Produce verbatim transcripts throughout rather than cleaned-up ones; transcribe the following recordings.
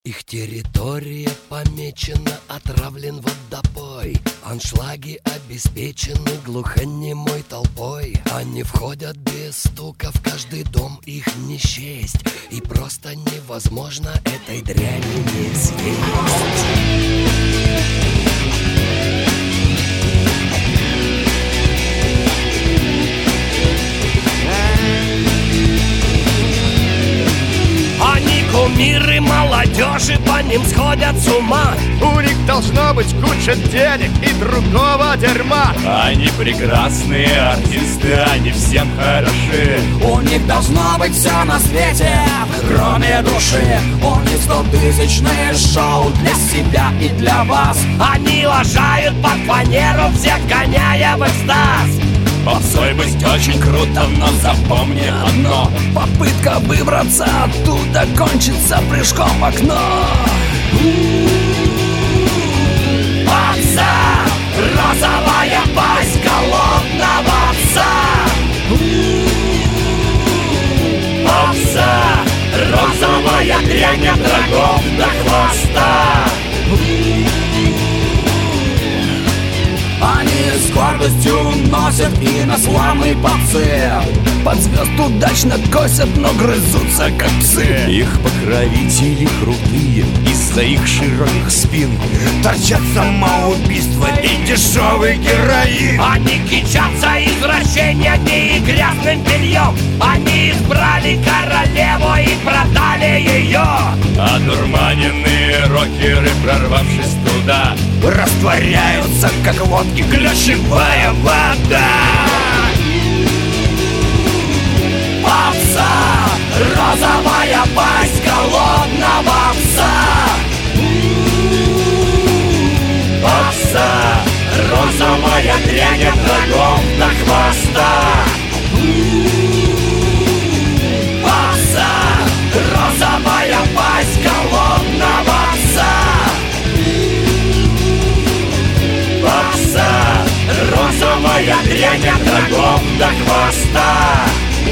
Их территория помечена, отравлен водопой. Аншлаги обеспечены глухонемой толпой. Они входят без стука, в каждый дом их не счесть. И просто невозможно этой дряни не съесть. Кумиры молодежи, по ним сходят с ума. У них должно быть куча денег и другого дерьма. Они прекрасные артисты, они всем хороши. У них должно быть все на свете, кроме души. У них стотысячные шоу для себя и для вас. Они лажают под фанеру, всех гоняя в экстаз. Попсой быть очень круто, но запомни одно: попытка выбраться оттуда кончится прыжком в окно. Попса, розовая пасть голодного пса. Попса, розовая дрянь от рогов до хвоста. Они с гордостью носят и на славные попсы. Под звезд удачно косят, но грызутся как псы. Их покровители крутые, из-за их широких спин торчат самоубийство и дешевый героин. Они кичатся извращениями и грязным бельем. Они избрали королеву и продали ее. Одурманенные рокеры, прорвавшись туда, растворяются, как водки ключевая вода. Попса, розовая пасть голодного пса. Попса, розовая дрянь от рогов до хвоста. Попса, розовая пасть голодного пса. Попса, розовая дрянь от рогов до хвоста.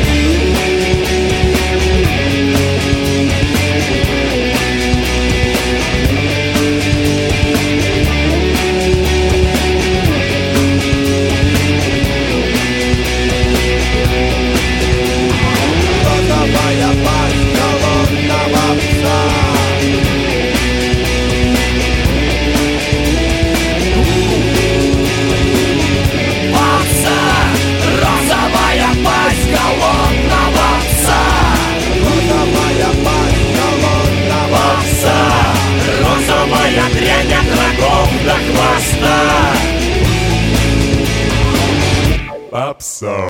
Розовая пасть голодного пса. Попса, розовая пасть голодного пса. Розовая пасть голодного Попса, розовая дрянь от рогов до хвоста. попса.